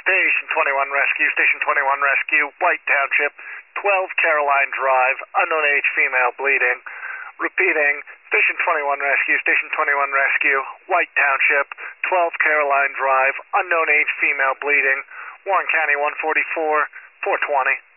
Station 21 Rescue, Station 21 Rescue, White Township, 12 Caroline Drive, unknown age female bleeding. Repeating, Station 21 Rescue, Station 21 Rescue, White Township, 12 Caroline Drive, unknown age female bleeding, Warren County 144, 420.